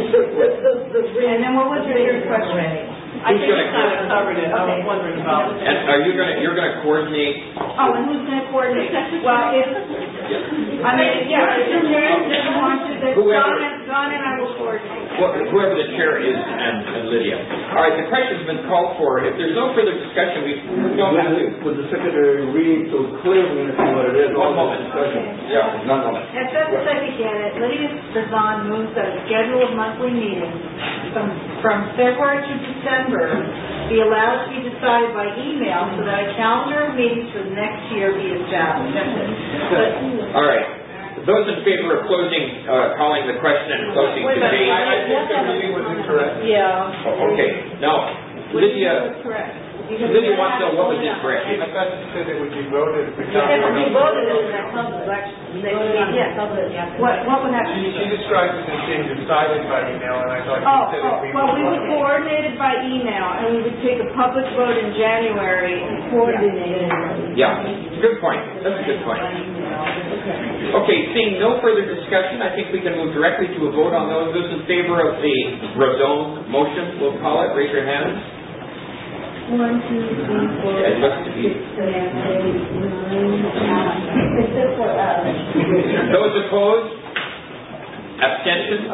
And then what was your third question? I Who's think gonna you kind of covered it. I was Okay. wondering about. And are you going to, you're going to coordinate? Oh, and who's going to coordinate? Well, if, I mean, yeah, if the chair doesn't want to, then Whoever- Don and, Don and I will coordinate. Well, whoever the chair is and, and Lydia. All right, the question's been called for. If there's no further discussion, we don't have to. Would the secretary read so clearly into what it is? One moment. Discussion. Yeah, one moment. At seven second, Janet, Lydia Bazan moves that a schedule of monthly meetings from, from February to December be allowed to be decided by email so that a calendar of meetings for the next year be established. That's it. But- All right. Those in favor of closing, uh, calling the question and closing Wait a minute, debate. I, I think the reading was incorrect. Yeah. Oh, okay. Now, Lydia, Correct. Lydia wants to know what was incorrect. I thought you said it would be voted. but It would be not- voted in that public election, next meeting. Yes. What, what would happen? She, she described it as being decided by email, and I thought Oh, you said oh, it would be. well, we would coordinate it by email, and we would take a public vote in January and coordinate it. Yeah, good point. That's a good point. Okay, seeing no further discussion, I think we can move directly to a vote on those. Those in favor of the Razone motion, we'll call it. Raise your hands. One, two, three, four, Yeah, it looks to be. six, seven, eight, nine, except for, uh, Those opposed? Abstentions?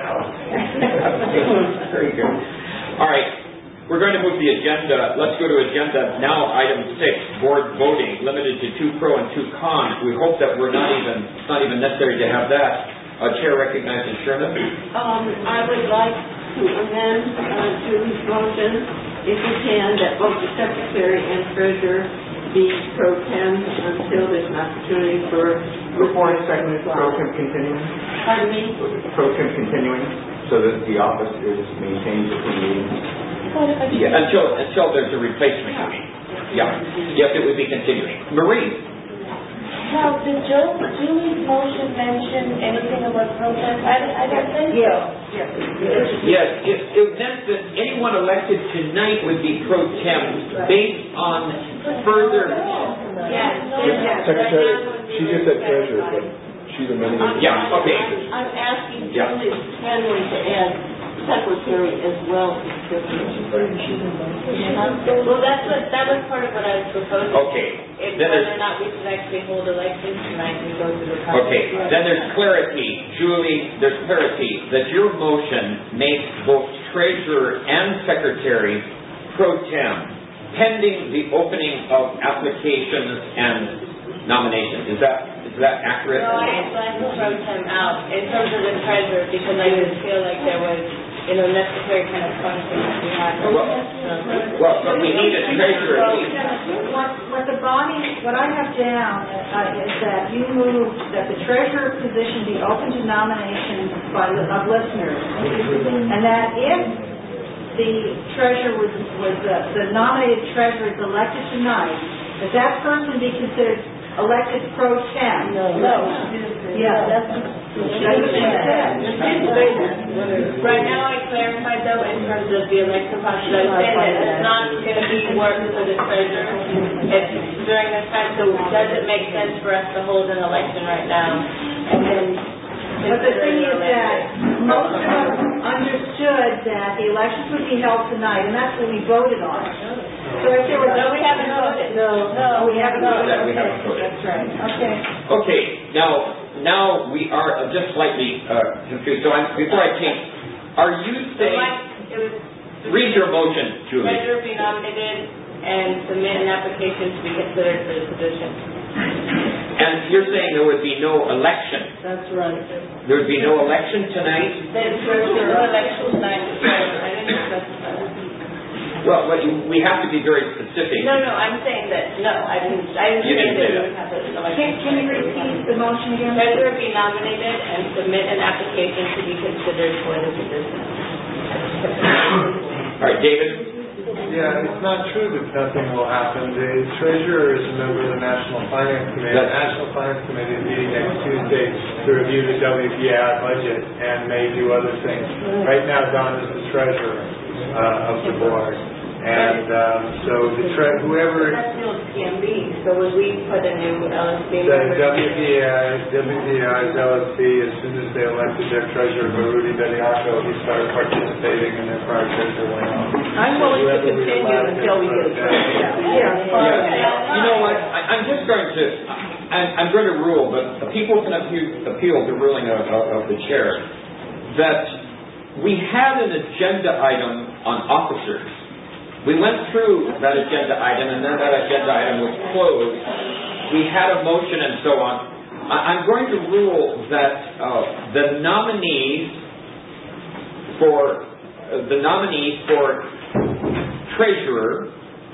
Very good. All right, we're going to move the agenda. Let's go to agenda now, item six, board voting, limited to two pro and two con. We hope that we're not even, it's not even necessary to have that. Uh, Chair recognizes Sherman. Um, I would like to amend uh, Julie's motion, if you can, that both the secretary and treasurer be pro tem until there's an opportunity for. Before a second, pro tem continuing? Pardon me? Pro tem continuing, so that the office is maintained between meetings? Yeah, until, until there's a replacement coming. Yeah, yes, it would be continuing. Marie? Now, did Joe, Julie's motion mention anything about protest? I, I don't think so. Yes. Yes, it, it meant that anyone elected tonight would be pro tem based on further. Yes. Secretary, she just said treasurer, but she's amending it. Yeah, okay. I'm asking Yeah. Julie Henley to add secretary as well. Well, that's what, that was part of what I was proposing. Okay. It's Then whether there's- or not we should actually hold elections tonight and go through the process. Okay, then there's clarity, Julie, there's clarity that your motion makes both treasurer and secretary pro tem pending the opening of applications and nominations. Is that, is that accurate? No, I left pro tem out in terms of the treasurer because I didn't feel like there was, you know, necessary kind of function that we had. Well, well, but we need a treasurer. What, what the body, what I have down uh, is that you move that the treasurer position be open to nominations by, of listeners. And that if the treasurer was, was, uh, the nominated treasurer is elected tonight, that that person be considered elected pro tem. No. No. Yeah, that's, that's what she said. Right now, I clarified though in terms of the election process, I was saying that it's not going to be work for the treasurer it's during this time, so does it make sense for us to hold an election right now? And then, but the thing is that most of us understood that the elections would be held tonight, and that's what we voted on. So I feel like, no, we haven't voted. No. no, we haven't voted. That we haven't voted. That's right. Okay. Okay, now, now we are just slightly uh, confused. So I'm, before I change, are you So saying, my, it was. read your motion, Julie. Treasurer be nominated and submit an application to be considered for the position. And you're saying there would be no election? That's right. There would be no election tonight? Then treasurer, no election tonight, I didn't specify that. Well, but you- we have to be very specific. No, no, I'm saying that, no, I didn't, I didn't You say didn't that say we that. would have an election. Can, can you repeat the motion again? Treasurer be nominated and submit an application to be considered for the position. All right, David? Yeah, it's not true that nothing will happen. The treasurer is a member of the National Finance Committee. The That's- National Finance Committee is meeting next Tuesday to review the W P I budget and may do other things. Right now, Don is the treasurer uh, of the board. And um, so the tre- whoever, That's still P M B, so would we put a new L S the B member? W P I, W P I's L S C, as soon as they elected their treasurer, Rudy Bediaco, he started participating and their prior treasurer went off. I'm willing to Whoever we continue elect until we is get a president. Yeah. Yeah. You know what, I, I'm just going to, I'm, I'm going to rule, but the people can appeal, appeal the ruling of, of, of the chair, that we had an agenda item on officers. We went through that agenda item, and then that agenda item was closed. We had a motion and so on. I- I'm going to rule that uh, the nominees for uh, the nominees for treasurer,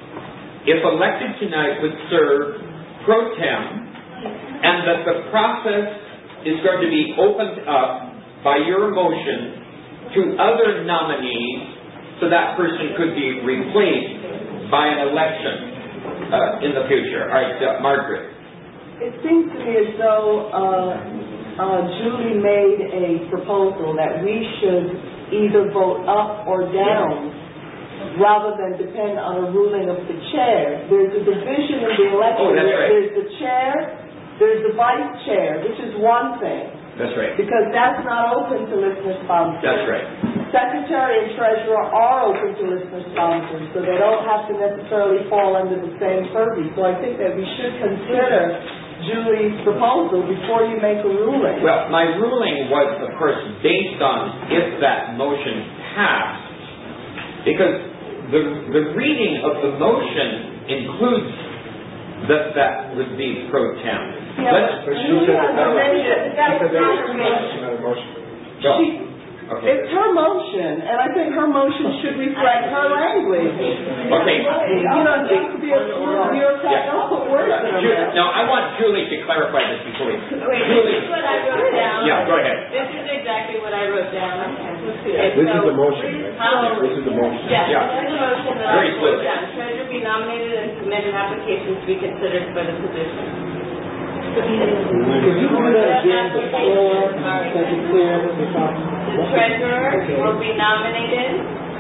if elected tonight, would serve pro tem, and that the process is going to be opened up by your motion to other nominees, so that person could be replaced by an election uh, in the future. All right, uh, Margaret. It seems to me as though uh, uh, Julie made a proposal that we should either vote up or down rather than depend on a ruling of the chair. There's a division in the election. Oh, that's right. There's the chair, there's the vice chair, which is one thing. That's right. Because that's not open to listener sponsors. That's right. Secretary and treasurer are open to listener sponsors, so they don't have to necessarily fall under the same purview. So I think that we should consider Julie's proposal before you make a ruling. Well, my ruling was, of course, based on if that motion passed, because the the reading of the motion includes that that would be pro tem. Yeah, Let's- but she said that that was, that was her motion. Go. She- Okay. It's her motion, and I think her motion should reflect her language. Okay. You know, it seems to be a smooth bureaucrat, don't put words in her Ju- mouth. Now, I want Julie to clarify this before we... Wait, Julie. this is what I wrote down. Yeah, go ahead. This is exactly what I wrote down. This is the motion, right? Huh? This is the motion. Yeah, Yeah. this is the motion that Very I wrote clear. down. Treasurer be nominated and submit an application to be considered for the position. Could you do that again before, so it's clear what we're talking about? The treasurer will be nominated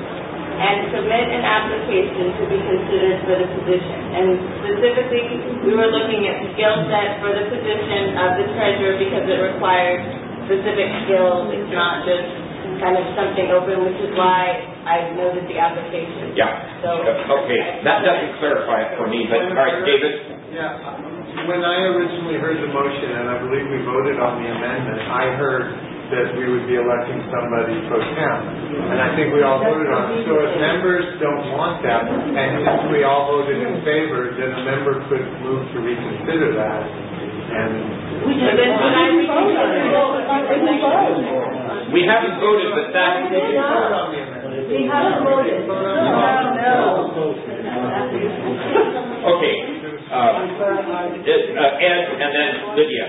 and submit an application to be considered for the position. And specifically, we were looking at skill set for the position of the treasurer because it requires specific skills. It's not just kind of something open, which is why I noted the application. Yeah. So. Okay, that doesn't clarify it for me, but, all right, David? Yeah, when I originally heard the motion, and I believe we voted on the amendment, I heard that we would be electing somebody pro tem. And I think we all voted on it. So if members don't want that, and since we all voted in favor, then a member could move to reconsider that. And We just, then when I reconsider. We haven't voted, but that... We haven't voted. No, no. Okay, uh, it, uh, Ed, and then Lydia.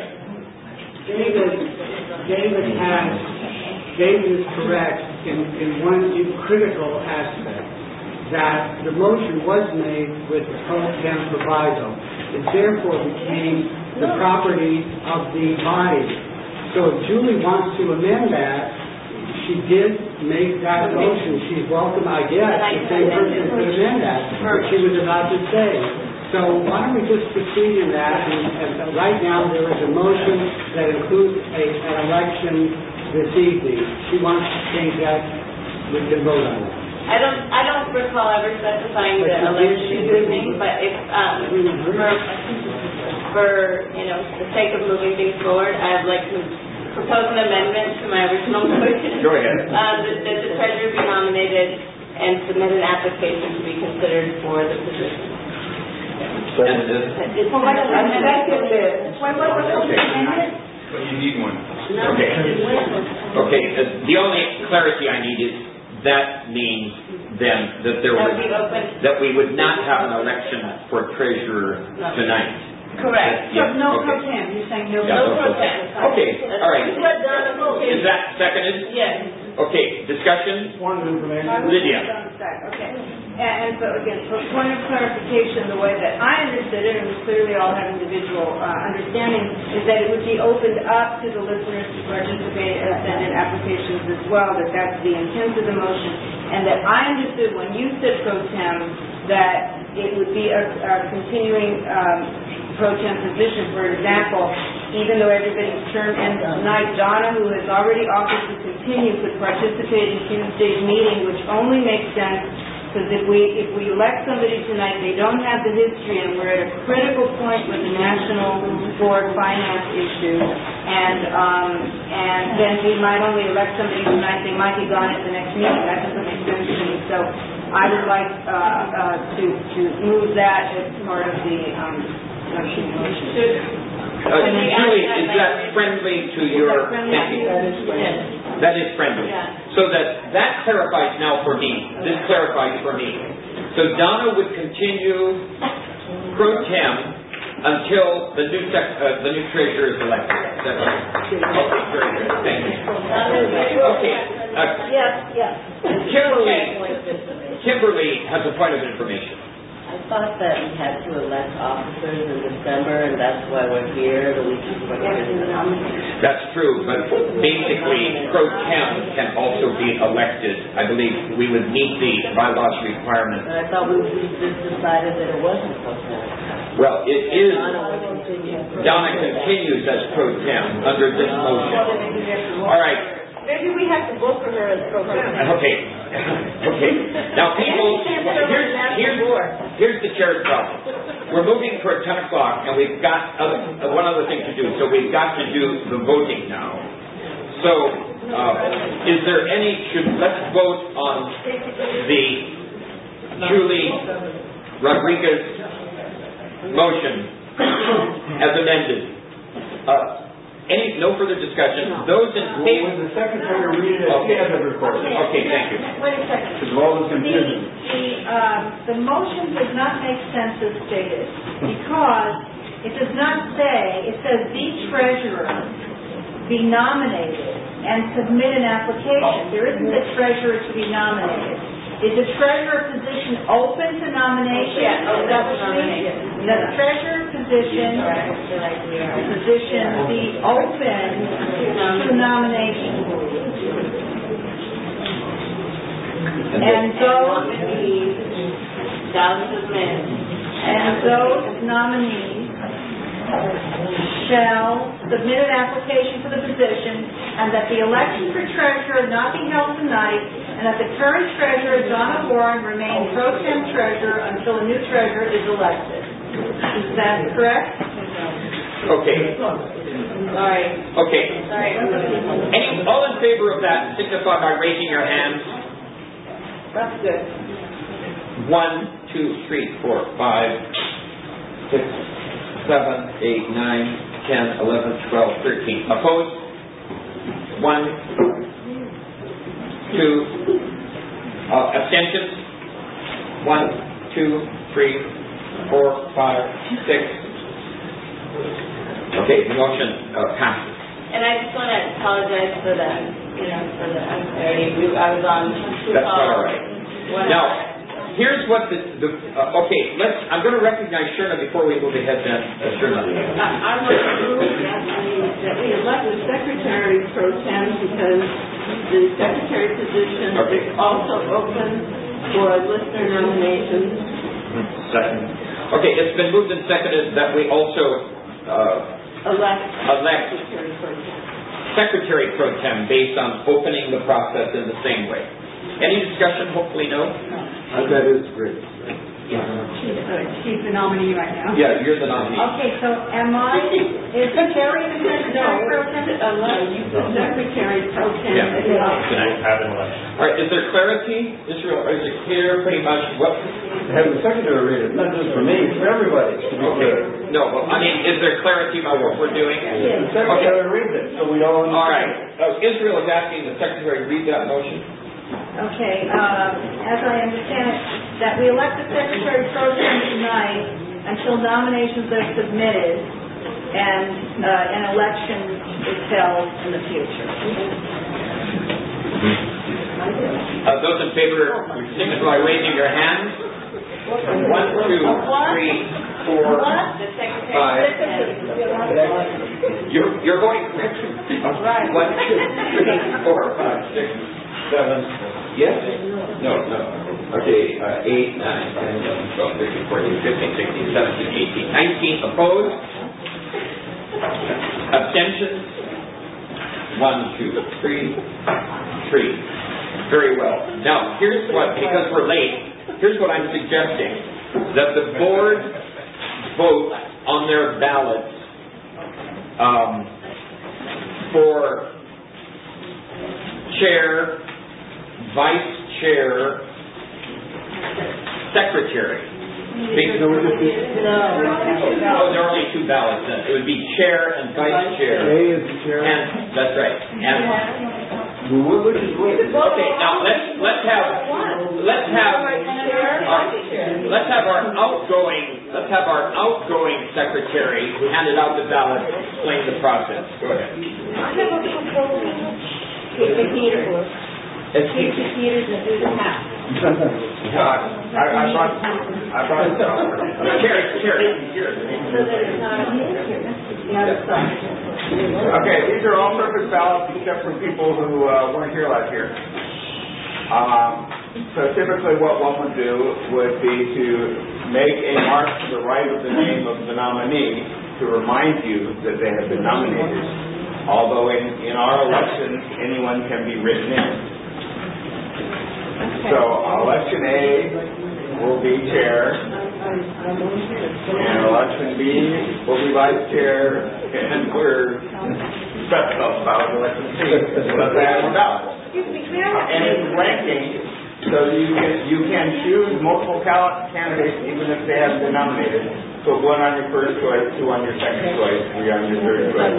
David, David has, David is correct in, in one critical aspect, that the motion was made with the pro tem proviso. It therefore became the property of the body. So if Julie wants to amend that, she did make that motion. She's welcome, I guess, the same person could amend that, what she was about to say. So why don't we just proceed in that, and, and right now there is a motion that includes a, an election this evening. She wants to change that, we can vote on it. I don't, I don't recall ever specifying the election evening, but if, um, for, for, you know, the sake of moving things forward, I'd like to propose an amendment to my original motion. Go ahead. Um, that, that the treasurer be nominated and submit an application to be considered for the position. And this, Well, why don't we second this? Why, why, why don't we amend it? But you need one. okay. Okay, uh, the only clarity I need is that means then that there That would, would be open. that we would not have an election for treasurer No. tonight. Correct. Yes, No okay. pro tem, you're saying no. Yeah, No no pro pro tem. tem. Okay, all right. What Donna voted. Is that seconded? Yes. Okay, discussion? Point of information. Lydia. Okay. And, and so again, for point of clarification, the way that I understood it, and we clearly all have individual uh, understanding, is that it would be opened up to the listeners to participate and send in applications as well, that that's the intent of the motion, and that I understood when you said pro tem, that it would be a, a continuing um, pro tem position. For example, even though everybody's term ends tonight, Donna, who has already offered to continue, could participate in Tuesday's meeting, which only makes sense because if we if we elect somebody tonight, they don't have the history, and we're at a critical point with the national board finance issue, and um, and then we might only elect somebody tonight, they might be gone at the next meeting. That doesn't make sense to me. So I would like uh, uh, to to move that as part of the um, motion. Uh, Julie, is that friendly to your thinking? That is friendly. So that, that clarifies now for me. This clarifies for me. So Donna would continue pro tem until the new sec, uh, the new treasurer is elected. Is that right? Okay, very good. Thank you. Okay. Uh, Yes, yes. Kimberly, Kimberly has a point of information. I thought that we had to elect officers in December, and that's why we're here the week before the nomination. That's true, but basically, pro tem can also be elected. I believe we would meet the bylaws requirement. But I thought we we just decided that it wasn't pro tem. Well, it is, Donna would continue. Donna continues as pro tem under this motion. All right. Maybe we have to vote for her as pro tem. Okay, okay. Now, people, here's, here's, here's the chair's problem. We're moving toward ten o'clock, and we've got other, uh, one other thing to do. So we've got to do the voting now. So, uh, is there any, should, let's vote on the Julie Rodriguez motion as amended. Uh, Any, no further discussion. Those in favor. When the secretary read it, she has it recorded. Okay, thank you. Wait a second. Because of all this The, confusion. the, um, the motion does not make sense as stated, because it does not say, it says the treasurer be nominated and submit an application. There isn't a treasurer to be nominated. Is the treasurer position open to nomination? Yeah, Is that what you mean? nomination. The treasurer position, position be open to nomination. And those, Dallas Smith. and those nominees shall submit an application for the position, and that the election for treasurer not be held tonight, and that the current treasurer, Donna Warren, remain pro tem treasurer until a new treasurer is elected. Is that correct? Okay. Sorry. Okay. Sorry. Any, all in favor of that, signify by raising your hands. That's good. One, two, three, four, five, six, seven, eight, nine, ten, eleven, twelve, thirteen. Opposed? One, two, uh, abstentions? One, two, three, four, five, six. Okay, the motion uh, passes. And I just want to apologize for the, you know, for the unclarity. We- I was on two That's calls. all right. One Now, hour. here's what the, the uh, okay, let's, I'm going to recognize Sherna before we move ahead then. Uh, Sherna. I I would move that we, that we elect the secretary pro tem because the secretary position Okay. is also open for listener nominations. Second. Okay, it's been moved and seconded that we also uh, Elect. elect Secretary pro tem. Secretary Pro Tem based on opening the process in the same way. Any discussion? Hopefully no. Uh, That is great. She's the nominee right now. Yeah, you're the nominee. Okay, so am I, is Terry the secretary pro tem? Elect the secretary pro tem. Yeah. Can I have an election? All right, is there clarity, Israel? Is it clear pretty much what? Have the secretary read it, not just for me, for everybody. To be clear. No, but I mean, is there clarity about what we're doing? The secretary reads it, so we all. All right. Uh, Israel is asking the secretary to read that motion. Okay, uh, as I understand it, that we elect the secretary pro tem tonight until nominations are submitted and uh, an election is held in the future. Uh, those in favor, signify by raising your hands. One, two, three, four, The secretary. five. You're, you're going. One, two, three, four, five, six, seven. Yes? No, no. Okay, uh, eight, nine, ten, eleven, twelve, thirteen, fourteen, fifteen, sixteen, seventeen, eighteen, nineteen. Opposed? Abstentions? One, two, three, three. Very well. Now, here's what, because we're late, here's what I'm suggesting. That the board vote on their ballots um, for chair, vice chair, secretary. Big- No. Oh, there are only two ballots then. It would be chair and vice chair. A is the chair. And, that's right. And, Which is which? okay, now let's, let's have, let's have, our, let's have our outgoing, let's have our outgoing secretary who handed out the ballot explain the process. Go ahead. I have a proposal. Casey Peters. Casey Peters and Susan Howe. Uh, I, I brought, I brought, Chair, chair, chair. So that it's not the other side. okay, these are all purpose ballots except for people who uh, weren't here last year. Um, so typically what one would do would be to make a mark to the right of the name of the nominee to remind you that they have been nominated. Although in, in our elections, anyone can be written in. So election A will be chair, and election B will be vice chair, and we're special about election C, but they have a ballot. And it's ranking, so you can, you can choose multiple cal- candidates even if they haven't been nominated. Put one on your first choice, two on your second choice, three on your third choice.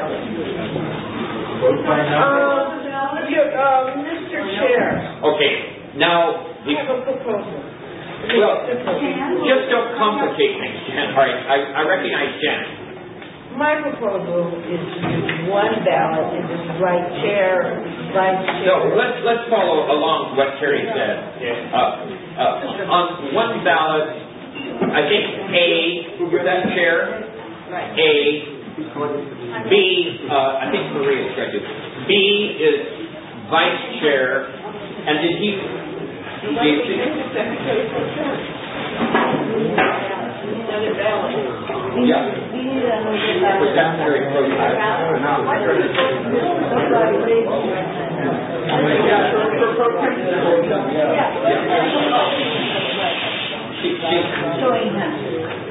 Uh, you, uh, Mister Chair, Okay, now, I we, have a proposal. well, just don't complicate things, Jen. All right, I, I recognize Jen. My proposal is to use one ballot and just write chair, vice chair. No, let's, let's follow along what Terry said. Uh, uh, on one ballot, I think A, was that chair? A, B, uh, I think Maria is correct. B is vice chair, and did he? Did he Secretary pro tem. Another ballot. yeah. need a little bit of... We're down very close. Yeah.